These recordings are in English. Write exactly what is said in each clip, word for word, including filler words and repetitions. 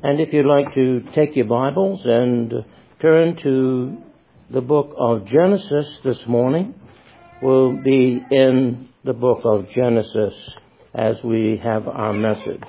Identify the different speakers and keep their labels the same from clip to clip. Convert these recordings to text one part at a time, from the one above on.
Speaker 1: And if you'd like to take your Bibles and turn to the book of Genesis this morning, we'll be in the book of Genesis as we have our message.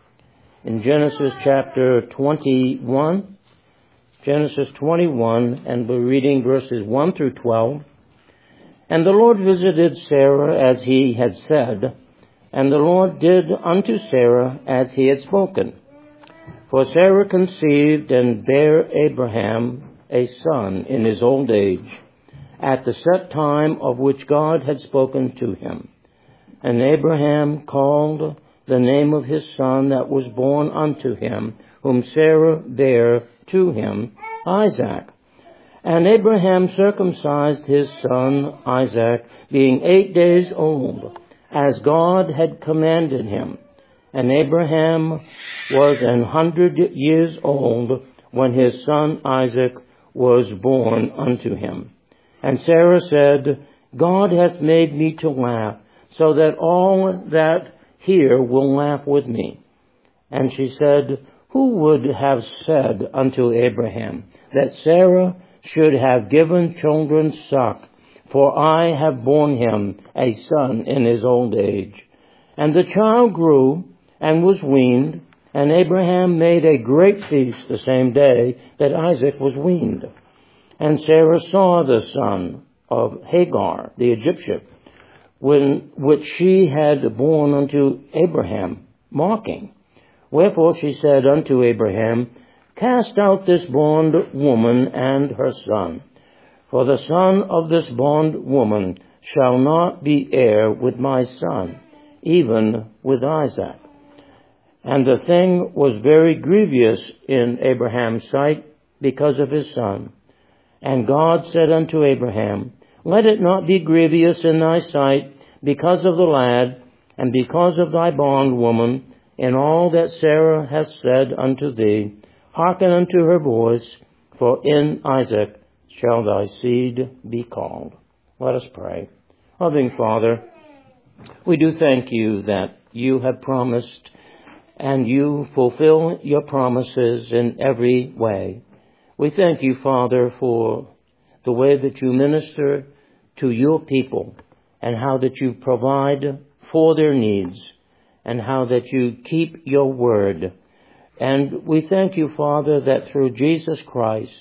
Speaker 1: In Genesis chapter twenty-one, Genesis twenty-one, and we're reading verses one through twelve. And the Lord visited Sarah as he had said, and the Lord did unto Sarah as he had spoken. For Sarah conceived and bare Abraham a son in his old age, at the set time of which God had spoken to him. And Abraham called the name of his son that was born unto him, whom Sarah bare to him, Isaac. And Abraham circumcised his son Isaac, being eight days old, as God had commanded him. And Abraham was an hundred years old when his son Isaac was born unto him. And Sarah said, God hath made me to laugh, so that all that hear will laugh with me. And she said, who would have said unto Abraham that Sarah should have given children suck? For I have borne him a son in his old age. And the child grew and was weaned, and Abraham made a great feast the same day that Isaac was weaned. And Sarah saw the son of Hagar, the Egyptian, when, which she had borne unto Abraham, mocking. Wherefore she said unto Abraham, cast out this bondwoman and her son, for the son of this bondwoman shall not be heir with my son, even with Isaac. And the thing was very grievous in Abraham's sight because of his son. And God said unto Abraham, let it not be grievous in thy sight because of the lad, and because of thy bondwoman, in all that Sarah hath said unto thee. Hearken unto her voice, for in Isaac shall thy seed be called. Let us pray. Loving Father, we do thank you that you have promised, and you fulfill your promises in every way. We thank you, Father, for the way that you minister to your people, and how that you provide for their needs, and how that you keep your word. And we thank you, Father, that through Jesus Christ,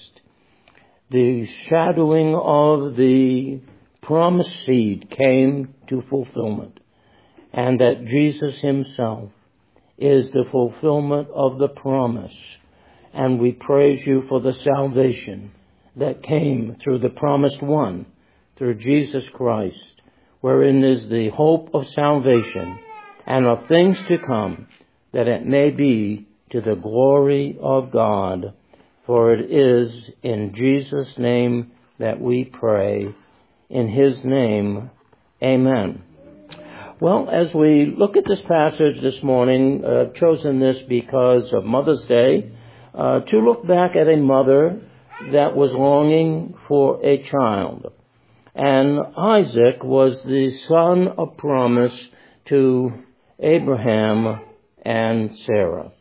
Speaker 1: the shadowing of the promised seed came to fulfillment, and that Jesus himself is the fulfillment of the promise. And we praise you for the salvation that came through the promised one, through Jesus Christ, wherein is the hope of salvation and of things to come, that it may be to the glory of God. For it is in Jesus' name that we pray. In his name, amen. Well, as we look at this passage this morning, I've chosen this because of Mother's Day, uh, to look back at a mother that was longing for a child. And Isaac was the son of promise to Abraham and Sarah.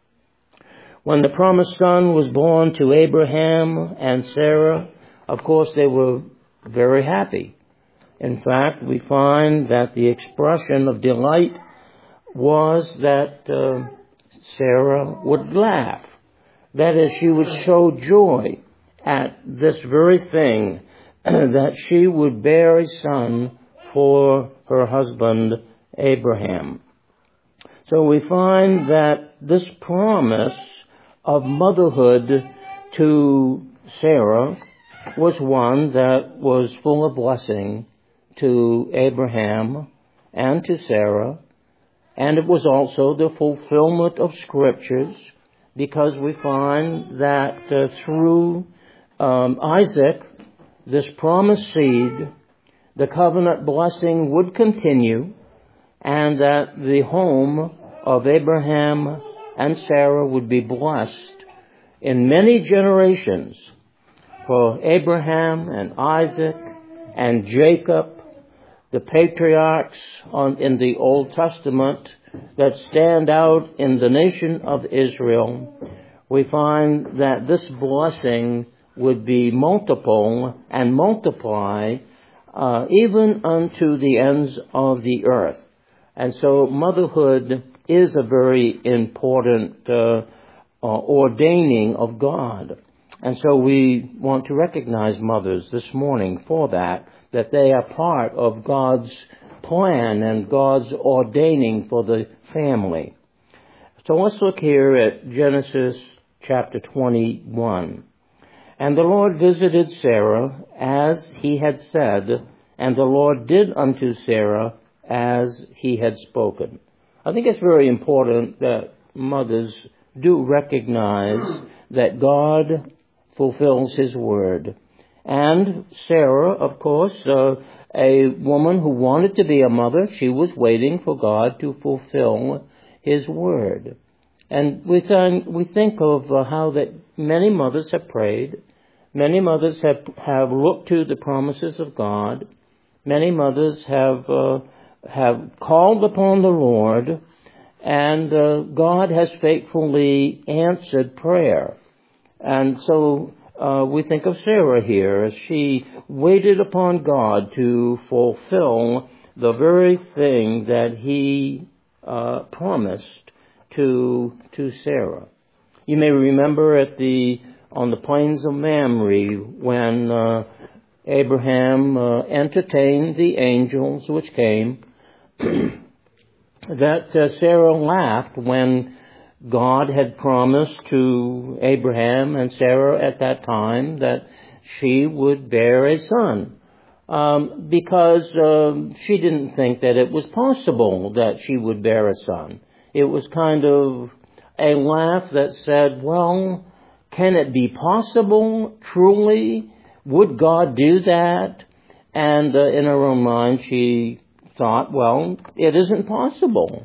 Speaker 1: When the promised son was born to Abraham and Sarah, of course they were very happy. In fact, we find that the expression of delight was that uh, Sarah would laugh. That is, she would show joy at this very thing, that she would bear a son for her husband Abraham. So we find that this promise of motherhood to Sarah was one that was full of blessing to Abraham and to Sarah, and it was also the fulfillment of scriptures, because we find that uh, through um, Isaac, this promised seed, the covenant blessing would continue, and that the home of Abraham and Sarah would be blessed in many generations. For Abraham and Isaac and Jacob, the patriarchs on, in the Old Testament that stand out in the nation of Israel, we find that this blessing would be multiple and multiply uh, even unto the ends of the earth. And so motherhood is a very important uh, uh, ordaining of God. And so we want to recognize mothers this morning for that, that they are part of God's plan and God's ordaining for the family. So let's look here at Genesis chapter twenty-one. And the Lord visited Sarah as he had said, and the Lord did unto Sarah as he had spoken. I think it's very important that mothers do recognize that God fulfills his word. And Sarah, of course, uh, a woman who wanted to be a mother, she was waiting for God to fulfill his word. And we, th- we think of uh, how that many mothers have prayed. Many mothers have, have looked to the promises of God. Many mothers have uh, have called upon the Lord, and uh, God has faithfully answered prayer. And so uh, we think of Sarah here as she waited upon God to fulfill the very thing that he uh, promised to to Sarah. You may remember at the on the plains of Mamre when uh, Abraham uh, entertained the angels which came, that uh, Sarah laughed when God had promised to Abraham and Sarah at that time that she would bear a son, um, because uh, she didn't think that it was possible that she would bear a son. It was kind of a laugh that said, well, can it be possible, truly? Would God do that? And uh, in her own mind, she thought, well, it isn't possible.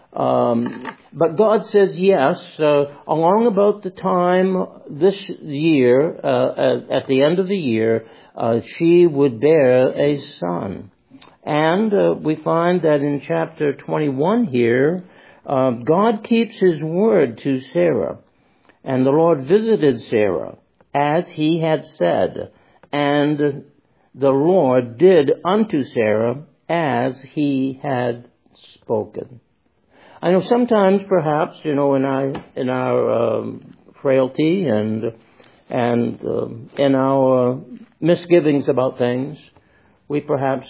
Speaker 1: Um, but God says yes. Uh, along about the time this year, uh, at, at the end of the year, uh, she would bear a son. And uh, we find that in chapter twenty-one here, uh, God keeps his word to Sarah. And the Lord visited Sarah as he had said, and the Lord did unto Sarah as he had spoken. I know sometimes, perhaps, you know, in our in our um, frailty and and um, in our misgivings about things, we perhaps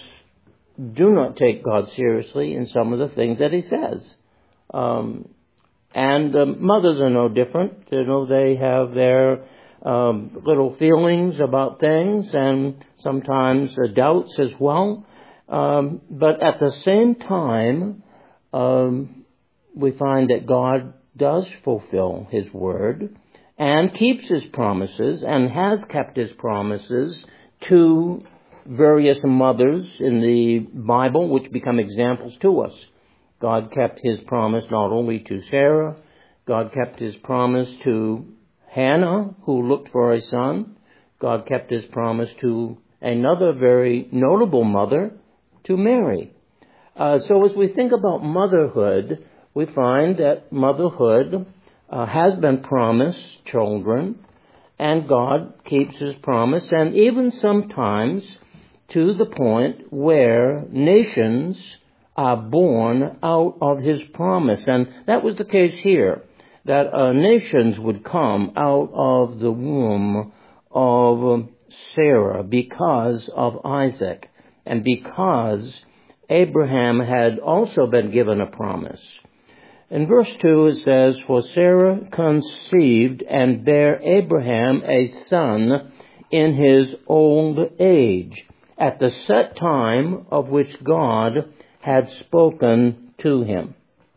Speaker 1: do not take God seriously in some of the things that he says. Um, and um, mothers are no different. You know, they have their um, little feelings about things and sometimes uh, doubts as well. Um, but at the same time, um, we find that God does fulfill his word and keeps his promises and has kept his promises to various mothers in the Bible, which become examples to us. God kept his promise not only to Sarah, God kept his promise to Hannah, who looked for a son. God kept his promise to another very notable mother, to Mary. Uh, so as we think about motherhood, we find that motherhood uh, has been promised children, and God keeps his promise, and even sometimes to the point where nations are born out of his promise. And that was the case here, that uh, nations would come out of the womb of Sarah because of Isaac, and because Abraham had also been given a promise. In verse two it says, For Sarah conceived and bare Abraham a son in his old age, at the set time of which God had spoken to him.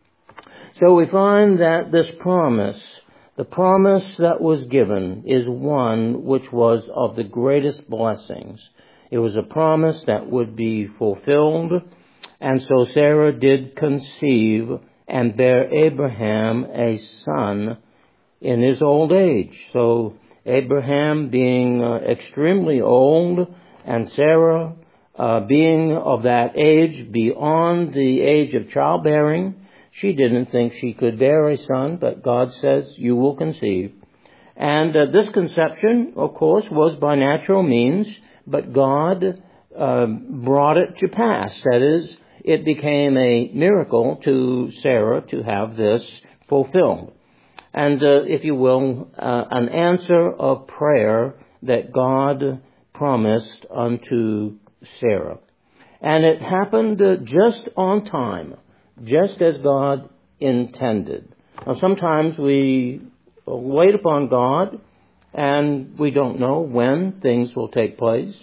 Speaker 1: So we find that this promise, the promise that was given, is one which was of the greatest blessings. It was a promise that would be fulfilled, and so Sarah did conceive and bear Abraham a son in his old age. So Abraham being uh, extremely old, and Sarah uh, being of that age, beyond the age of childbearing, she didn't think she could bear a son, but God says, you will conceive And uh, this conception, of course, was by natural means, but God uh, brought it to pass. That is, it became a miracle to Sarah to have this fulfilled. And, uh, if you will, uh, an answer of prayer that God promised unto Sarah. And it happened uh, just on time, just as God intended. Now, sometimes we wait upon God, and we don't know when things will take place.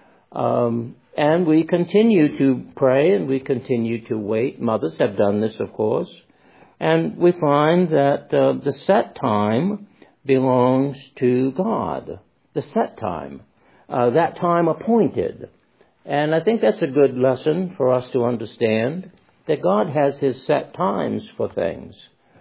Speaker 1: Um, and we continue to pray, and we continue to wait. Mothers have done this, of course. And we find that uh, the set time belongs to God. The set time. Uh, that time appointed. And I think that's a good lesson for us to understand, that God has His set times for things.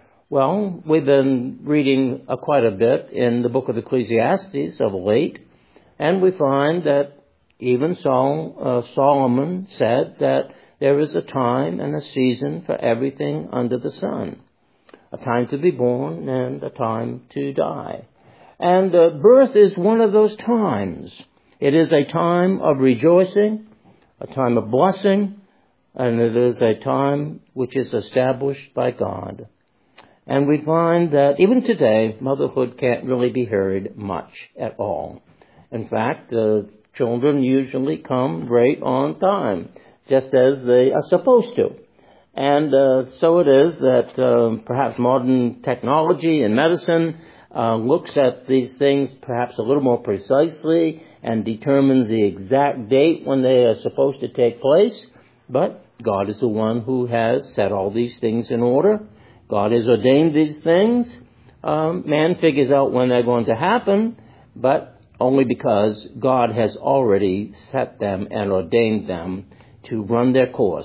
Speaker 1: Well, we've been reading uh, quite a bit in the book of Ecclesiastes of late, and we find that even Sol, uh, Solomon said that there is a time and a season for everything under the sun. A time to be born and a time to die. And uh, birth is one of those times. It is a time of rejoicing, a time of blessing, and it is a time which is established by God. And we find that even today, motherhood can't really be hurried much at all. In fact, the children usually come right on time, just as they are supposed to. And uh, so it is that uh, perhaps modern technology and medicine uh, looks at these things perhaps a little more precisely and determines the exact date when they are supposed to take place. But God is the one who has set all these things in order. God has ordained these things. Um, man figures out when they're going to happen, but only because God has already set them and ordained them to run their course.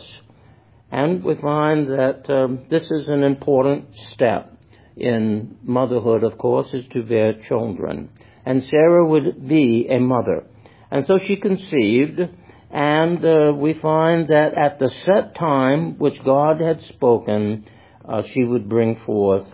Speaker 1: And we find that um, this is an important step in motherhood, of course, is to bear children. And Sarah would be a mother. And so she conceived, and uh, we find that at the set time which God had spoken, Uh, she would bring forth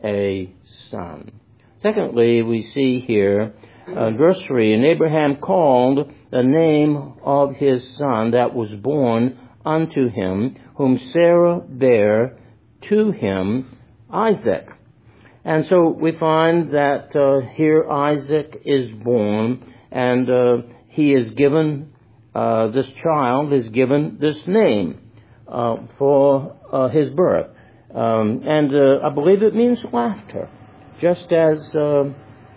Speaker 1: a son. Secondly, we see here, uh, verse three, and Abraham called the name of his son that was born unto him, whom Sarah bare to him, Isaac. And so we find that uh, here Isaac is born, and uh, he is given, uh, this child is given this name uh, for uh, his birth. Um, and uh, I believe it means laughter, just as uh,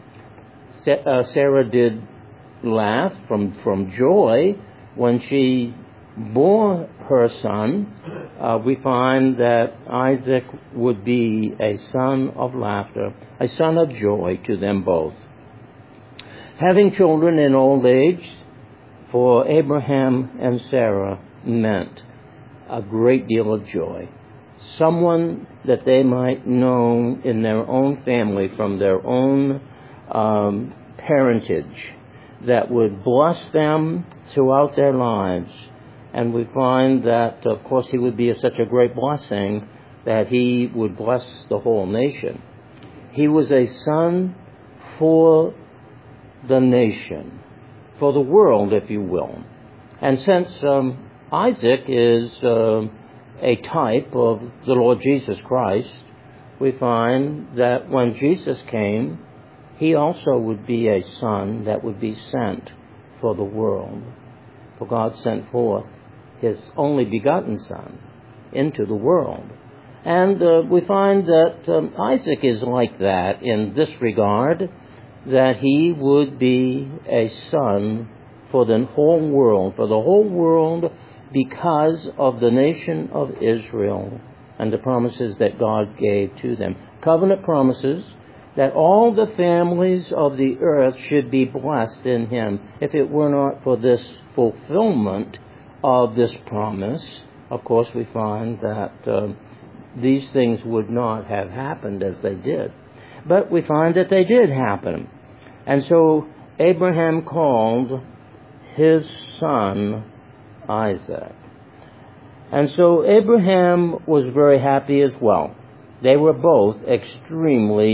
Speaker 1: Sarah did laugh from, from joy when she bore her son. Uh, we find that Isaac would be a son of laughter, a son of joy to them both. Having children in old age for Abraham and Sarah meant a great deal of joy. Someone that they might know in their own family, from their own um, parentage, that would bless them throughout their lives. And we find that, of course, he would be such a great blessing that he would bless the whole nation. He was a son for the nation, for the world, if you will. And since um, Isaac is Uh, a type of the Lord Jesus Christ, we find that when Jesus came, he also would be a son that would be sent for the world. For God sent forth his only begotten son into the world. And uh, we find that um, Isaac is like that in this regard, that he would be a son for the whole world, for the whole world, because of the nation of Israel and the promises that God gave to them. Covenant promises that all the families of the earth should be blessed in him. If it were not for this fulfillment of this promise, of course we find that uh, these things would not have happened as they did. But we find that they did happen. And so Abraham called his son Isaac. And so Abraham was very happy as well. They were both extremely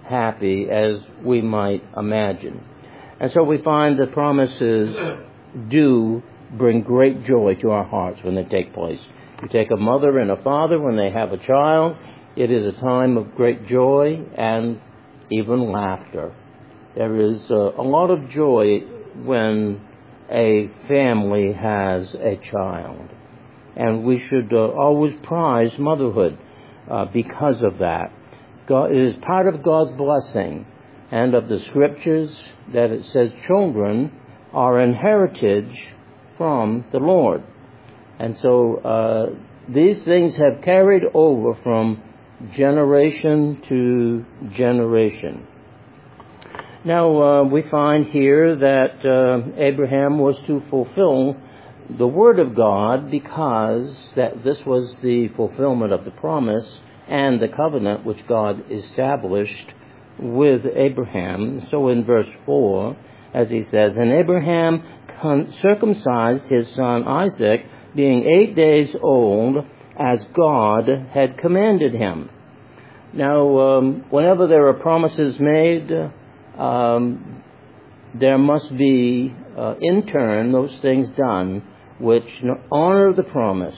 Speaker 1: happy as we might imagine. And so we find the promises do bring great joy to our hearts when they take place. You take a mother and a father when they have a child, it is a time of great joy and even laughter. There is uh, a lot of joy when a family has a child. And we should uh, always prize motherhood uh, because of that. God, it is part of God's blessing and of the Scriptures that it says children are an heritage from the Lord. And so uh, these things have carried over from generation to generation. Now uh, we find here that uh, Abraham was to fulfill the Word of God because that this was the fulfillment of the promise and the covenant which God established with Abraham. So in verse four, as he says, and Abraham circumcised his son Isaac, being eight days old, as God had commanded him. Now, um, whenever there are promises made, um, there must be, uh, in turn, those things done which honor the promise.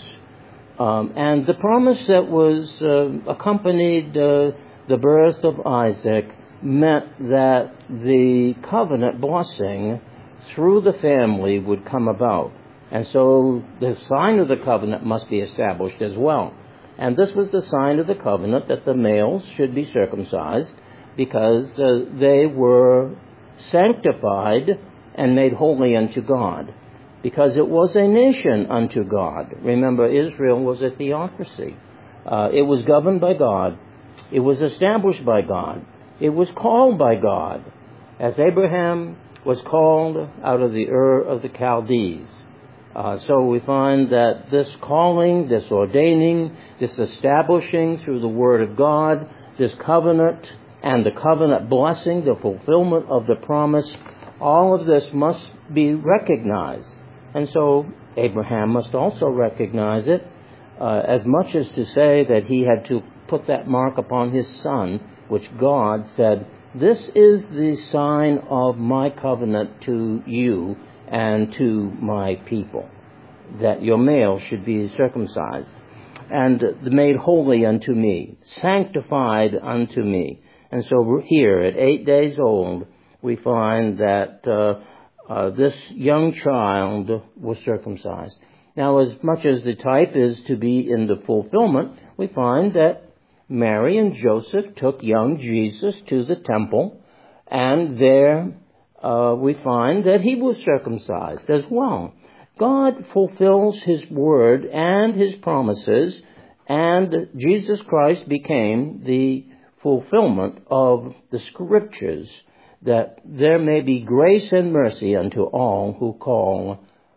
Speaker 1: Um, and the promise that was uh, accompanied uh, the birth of Isaac meant that the covenant blessing through the family would come about. And so the sign of the covenant must be established as well. And this was the sign of the covenant, that the males should be circumcised because uh, they were sanctified and made holy unto God, because it was a nation unto God. Remember, Israel was a theocracy. Uh, it was governed by God. It was established by God. It was called by God, as Abraham was called out of the Ur of the Chaldees. Uh, so we find that this calling, this ordaining, this establishing through the Word of God, this covenant and the covenant blessing, the fulfillment of the promise, all of this must be recognized. And so Abraham must also recognize it, uh, as much as to say that he had to put that mark upon his son, which God said, this is the sign of my covenant to you and to my people, that your male should be circumcised and made holy unto me, sanctified unto me. And so here, at eight days old, we find that uh, uh, this young child was circumcised. Now, as much as the type is to be in the fulfillment, we find that Mary and Joseph took young Jesus to the temple, and there uh, we find that he was circumcised as well. God fulfills his word and his promises, and Jesus Christ became the fulfillment of the Scriptures, that there may be grace and mercy unto all who call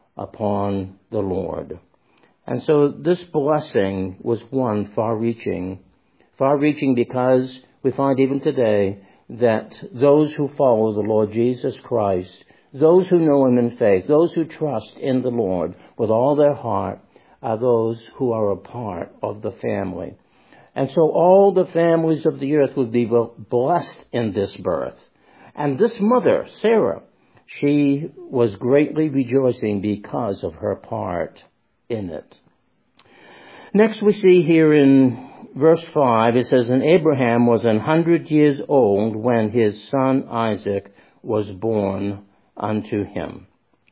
Speaker 1: upon the Lord. And so this blessing was one far-reaching, far-reaching because we find even today that those who follow the Lord Jesus Christ, those who know him in faith, those who trust in the Lord with all their heart, are those who are a part of the family. And so all the families of the earth would be blessed in this birth. And this mother, Sarah, she was greatly rejoicing because of her part in it. Next we see here in verse five, it says, and Abraham was an hundred years old when his son Isaac was born unto him.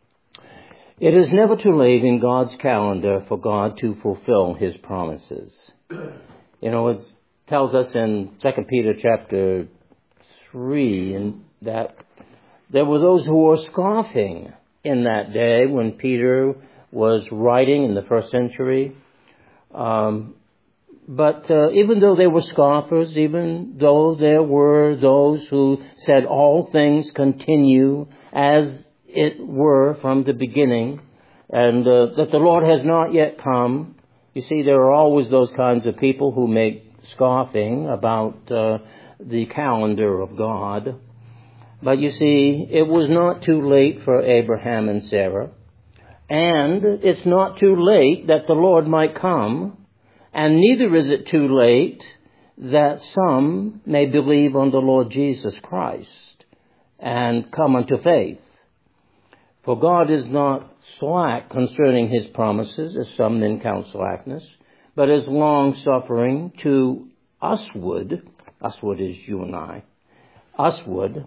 Speaker 1: It is never too late in God's calendar for God to fulfill his promises. You know, it tells us in Second Peter chapter three and that there were those who were scoffing in that day when Peter was writing in the first century. Um, but uh, even though they were scoffers, even though there were those who said all things continue as it were from the beginning, and uh, that the Lord has not yet come, you see, there are always those kinds of people who make scoffing about uh, the calendar of God. But you see, it was not too late for Abraham and Sarah. And it's not too late that the Lord might come. And neither is it too late that some may believe on the Lord Jesus Christ and come unto faith. For God is not slack concerning his promises, as some men count slackness, but is long-suffering to usward, usward is you and I, usward,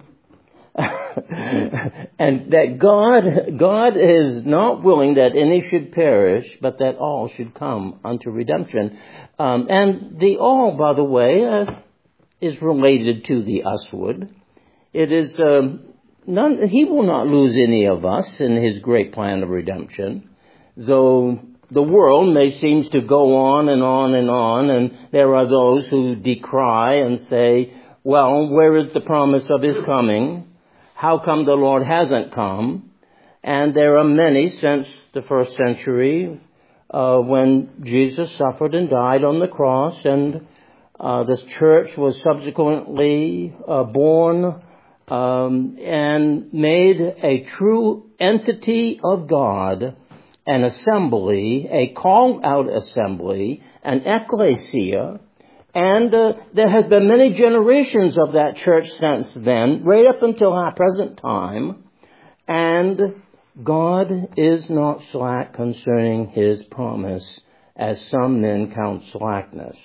Speaker 1: and that God, God is not willing that any should perish, but that all should come unto redemption. Um, and the all, by the way, uh, is related to the usward. It is, um, none, he will not lose any of us in his great plan of redemption, though the world may seem to go on and on and on, and there are those who decry and say, well, where is the promise of his coming? How come the Lord hasn't come? And there are many since the first century uh, when Jesus suffered and died on the cross, and uh, the church was subsequently uh, born um, and made a true entity of God, an assembly, a called-out assembly, an ecclesia. And uh, there has been many generations of that church since then, right up until our present time. And God is not slack concerning his promise, as some men count slackness.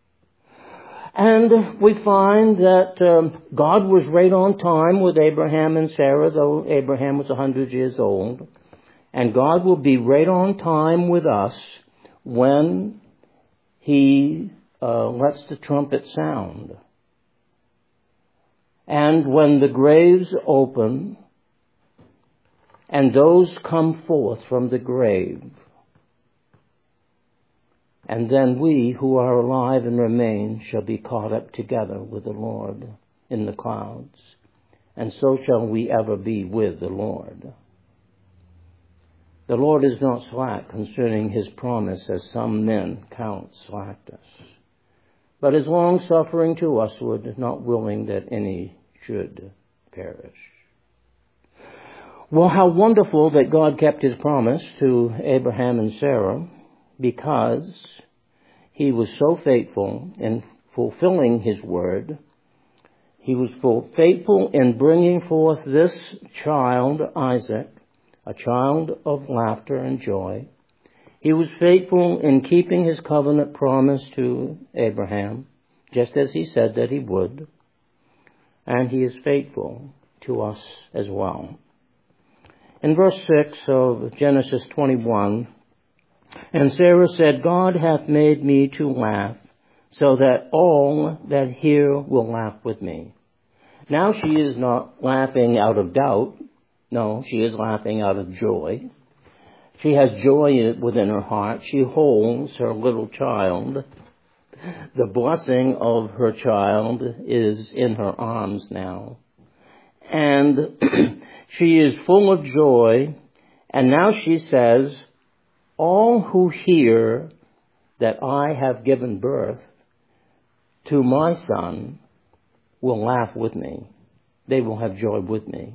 Speaker 1: And we find that um, God was right on time with Abraham and Sarah, though Abraham was one hundred years old. And God will be right on time with us when he Uh, lets the trumpet sound. And when the graves open and those come forth from the grave, and then we who are alive and remain shall be caught up together with the Lord in the clouds, and so shall we ever be with the Lord. The Lord is not slack concerning his promise, as some men count slackness, but is long-suffering to usward, not willing that any should perish. Well, how wonderful that God kept his promise to Abraham and Sarah, because he was so faithful in fulfilling his word. He was faithful in bringing forth this child, Isaac, a child of laughter and joy. He was faithful in keeping his covenant promise to Abraham, just as he said that he would. And he is faithful to us as well. In verse six of Genesis twenty-one, and Sarah said, God hath made me to laugh, so that all that hear will laugh with me. Now she is not laughing out of doubt. No, she is laughing out of joy. She has joy within her heart. She holds her little child. The blessing of her child is in her arms now. And she is full of joy. And now she says, all who hear that I have given birth to my son will laugh with me. They will have joy with me.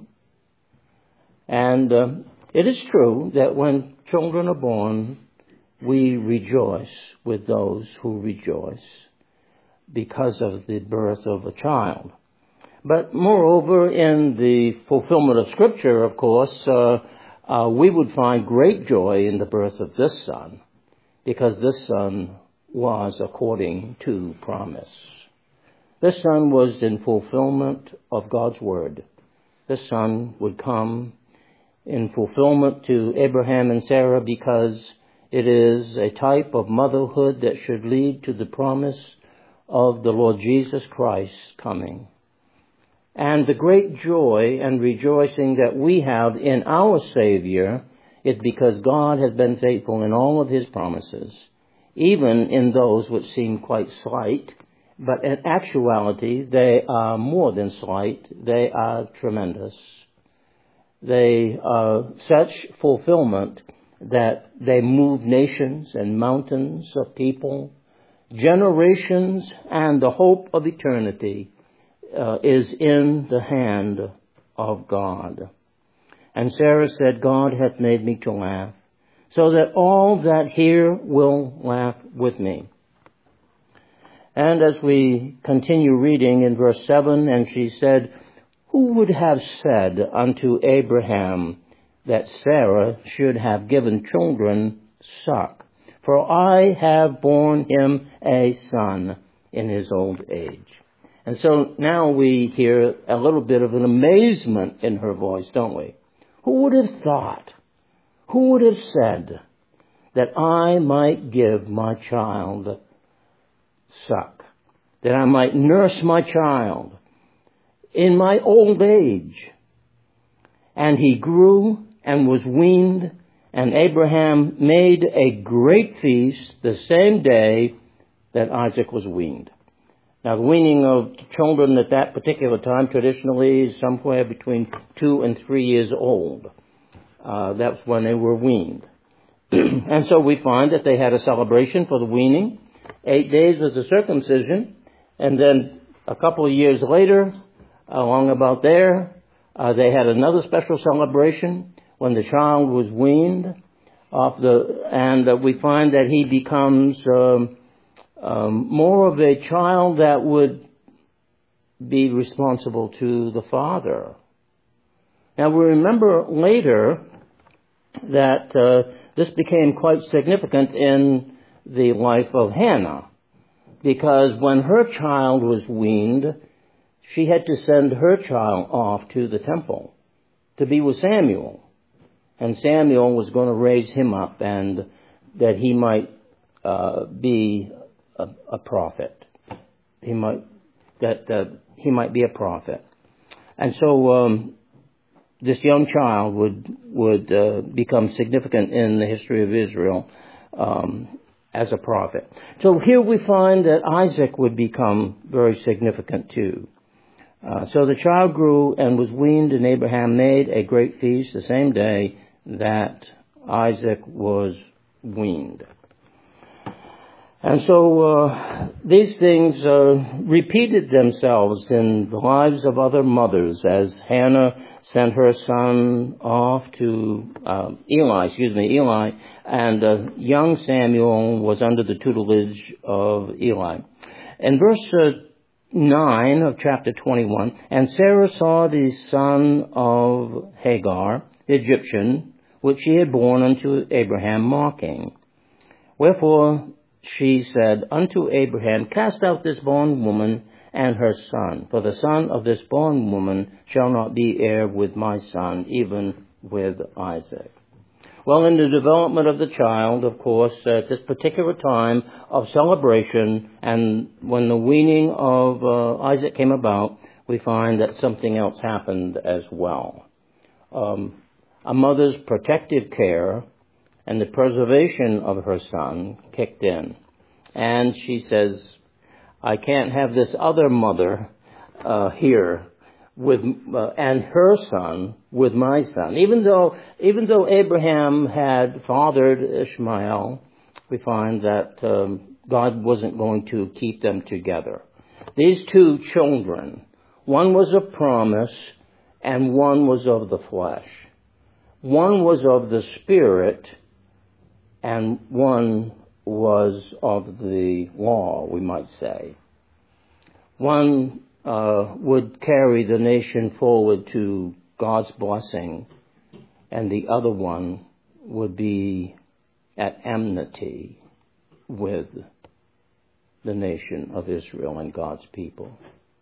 Speaker 1: And uh, it is true that when children are born, we rejoice with those who rejoice because of the birth of a child. But moreover, in the fulfillment of Scripture, of course, uh, uh, we would find great joy in the birth of this son, because this son was according to promise. This son was in fulfillment of God's word. This son would come in fulfillment to Abraham and Sarah, because it is a type of motherhood that should lead to the promise of the Lord Jesus Christ coming. And the great joy and rejoicing that we have in our Savior is because God has been faithful in all of his promises, even in those which seem quite slight, but in actuality they are more than slight, they are tremendous. They are such fulfillment that they move nations and mountains of people, generations, and the hope of eternity uh, is in the hand of God. And Sarah said, God hath made me to laugh, so that all that hear will laugh with me. And as we continue reading in verse seven, and she said, "Who would have said unto Abraham that Sarah should have given children suck? For I have borne him a son in his old age." And so now we hear a little bit of an amazement in her voice, don't we? Who would have thought, who would have said that I might give my child suck, that I might nurse my child in my old age? And he grew and was weaned, and Abraham made a great feast the same day that Isaac was weaned. Now, the weaning of children at that particular time traditionally is somewhere between two and three years old. Uh, that's when they were weaned. And so we find that they had a celebration for the weaning. Eight days was the circumcision. And then a couple of years later, along about there, uh, they had another special celebration when the child was weaned off the, and uh, we find that he becomes um, um, more of a child that would be responsible to the father. Now we remember later that uh, this became quite significant in the life of Hannah, because when her child was weaned, she had to send her child off to the temple to be with Samuel. And Samuel was going to raise him up, and that he might uh, be a, a prophet. He might that uh, he might be a prophet. And so um, this young child would would uh, become significant in the history of Israel um, as a prophet. So here we find that Isaac would become very significant too. Uh, so the child grew and was weaned, and Abraham made a great feast the same day that Isaac was weaned. And so uh, these things uh, repeated themselves in the lives of other mothers as Hannah sent her son off to uh, Eli, excuse me, Eli, and uh, young Samuel was under the tutelage of Eli. In verse uh, nine of chapter twenty-one, and Sarah saw the son of Hagar, the Egyptian, which she had borne unto Abraham, mocking. Wherefore she said unto Abraham, Cast out this bondwoman and her son, for the son of this bondwoman shall not be heir with my son, even with Isaac. Well, in the development of the child, of course, at this particular time of celebration, and when the weaning of uh, Isaac came about, we find that something else happened as well. Um, a mother's protective care and the preservation of her son kicked in. And she says, I can't have this other mother uh, here with uh, and her son with my son. Even though even though Abraham had fathered Ishmael, we find that um, God wasn't going to keep them together. These two children, one was a promise and one was of the flesh. One was of the spirit and one was of the law, we might say. One uh, would carry the nation forward to God's blessing, and the other one would be at enmity with the nation of Israel and God's people.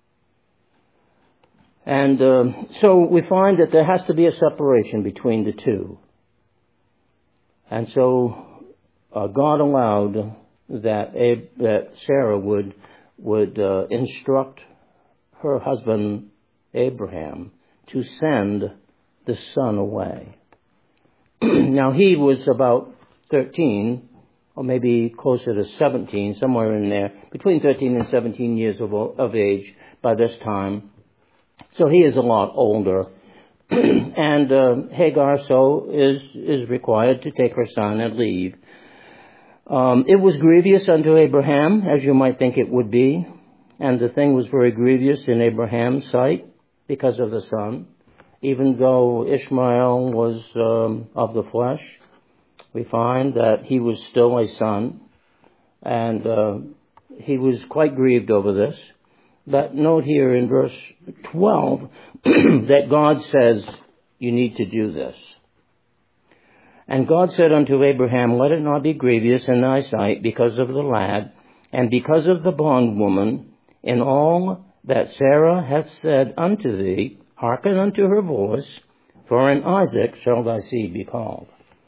Speaker 1: And uh, so we find that there has to be a separation between the two. And so uh, God allowed that Ab- that Sarah would would uh, instruct her husband Abraham to send the son away. Now he was about thirteen, or maybe closer to seventeen, somewhere in there, between thirteen and seventeen years of, of age by this time. So he is a lot older. And uh, Hagar so is is required to take her son and leave. Um, it was grievous unto Abraham, as you might think it would be. And the thing was very grievous in Abraham's sight because of the son. Even though Ishmael was um, of the flesh, we find that he was still a son. And uh, he was quite grieved over this. But note here in verse twelve that God says, you need to do this. And God said unto Abraham, let it not be grievous in thy sight because of the lad, and because of the bondwoman, in all that Sarah hath said unto thee, hearken unto her voice, for in Isaac shall thy seed be called.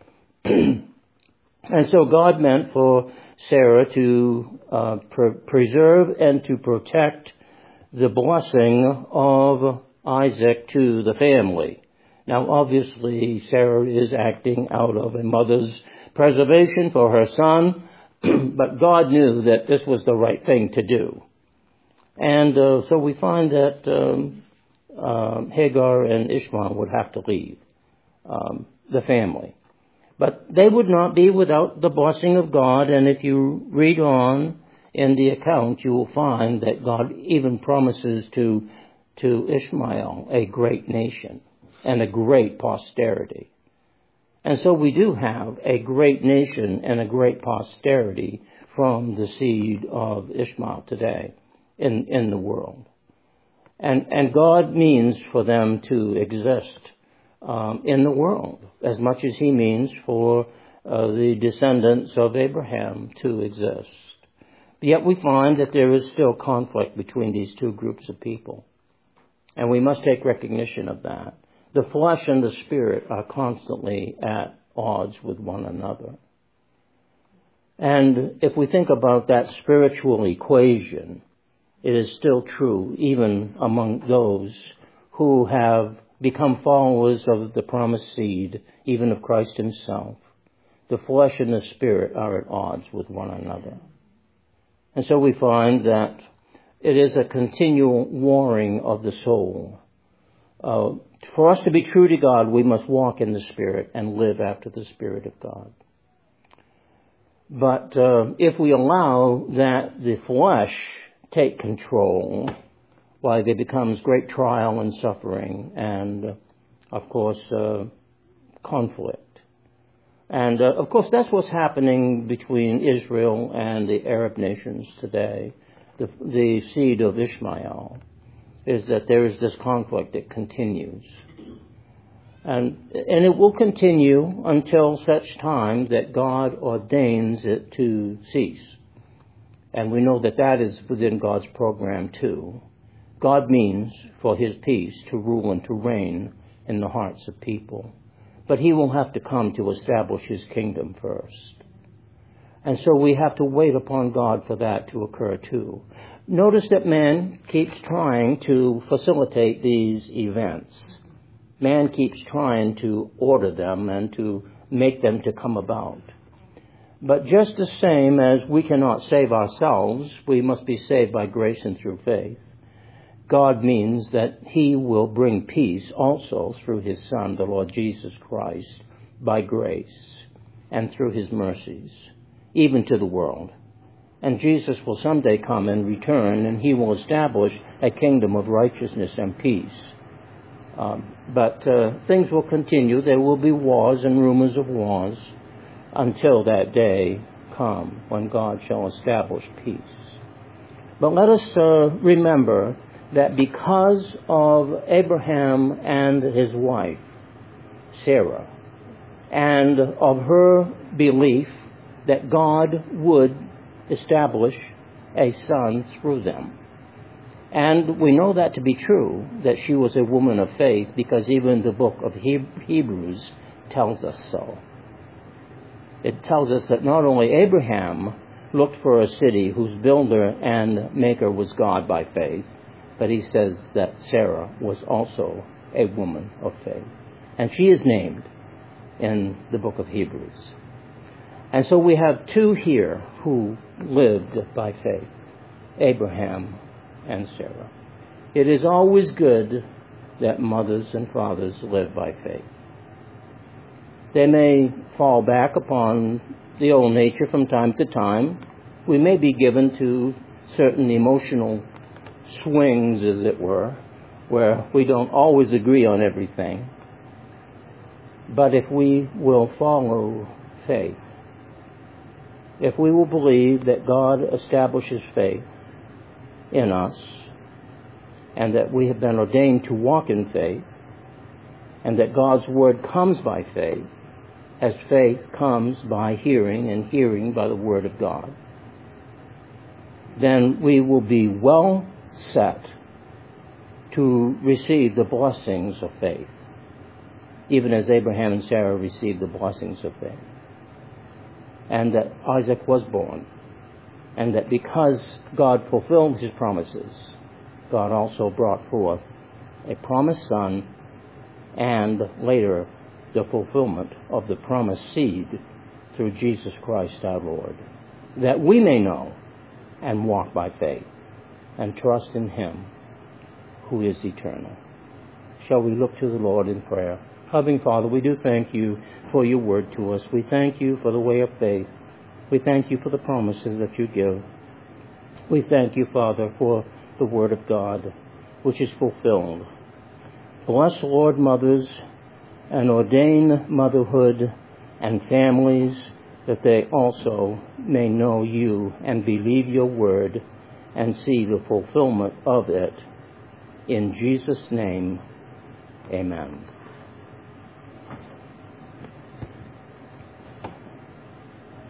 Speaker 1: And so God meant for Sarah to uh, pre- preserve and to protect the blessing of Isaac to the family. Now, obviously, Sarah is acting out of a mother's preservation for her son, but God knew that this was the right thing to do. And uh, so we find that um, uh, Hagar and Ishmael would have to leave um, the family. But they would not be without the blessing of God, and if you read on in the account, you will find that God even promises to, to Ishmael a great nation and a great posterity. And so we do have a great nation and a great posterity from the seed of Ishmael today in, in the world. And, and God means for them to exist um, in the world as much as he means for uh, the descendants of Abraham to exist. Yet we find that there is still conflict between these two groups of people. And we must take recognition of that. The flesh and the spirit are constantly at odds with one another. And if we think about that spiritual equation, it is still true even among those who have become followers of the promised seed, even of Christ himself. The flesh and the spirit are at odds with one another. And so we find that it is a continual warring of the soul. Uh, for us to be true to God, we must walk in the Spirit and live after the Spirit of God. But uh, if we allow that the flesh take control, why there becomes great trial and suffering and, uh, of course, uh, conflict. And, uh, of course, that's what's happening between Israel and the Arab nations today. The, the seed of Ishmael is that there is this conflict that continues. And, and it will continue until such time that God ordains it to cease. And we know that that is within God's program too. God means for his peace to rule and to reign in the hearts of people. But he will have to come to establish his kingdom first. And so we have to wait upon God for that to occur too. Notice that man keeps trying to facilitate these events. Man keeps trying to order them and to make them to come about. But just the same as we cannot save ourselves, we must be saved by grace and through faith. God means that he will bring peace also through his Son, the Lord Jesus Christ, by grace and through his mercies, even to the world. And Jesus will someday come and return, and he will establish a kingdom of righteousness and peace. Um, but uh, things will continue. There will be wars and rumors of wars until that day come when God shall establish peace. But let us uh, remember that because of Abraham and his wife, Sarah, and of her belief that God would establish a son through them. And we know that to be true, that she was a woman of faith, because even the book of Hebrews tells us so. It tells us that not only Abraham looked for a city whose builder and maker was God by faith, but he says that Sarah was also a woman of faith. And she is named in the book of Hebrews. And so we have two here who lived by faith, Abraham and Sarah. It is always good that mothers and fathers live by faith. They may fall back upon the old nature from time to time. We may be given to certain emotional swings, as it were, where we don't always agree on everything. But if we will follow faith, if we will believe that God establishes faith in us, and that we have been ordained to walk in faith, and that God's word comes by faith, as faith comes by hearing, and hearing by the word of God, then we will be well set to receive the blessings of faith, even as Abraham and Sarah received the blessings of faith. And that Isaac was born, and that because God fulfilled his promises, God also brought forth a promised son, and later the fulfillment of the promised seed through Jesus Christ our Lord, that we may know and walk by faith and trust in him who is eternal. Shall we look to the Lord in prayer? Loving Father, we do thank you for your word to us. We thank you for the way of faith. We thank you for the promises that you give. We thank you, Father, for the word of God, which is fulfilled. Bless, Lord, mothers, and ordain motherhood and families, that they also may know you and believe your word and see the fulfillment of it. In Jesus' name, amen.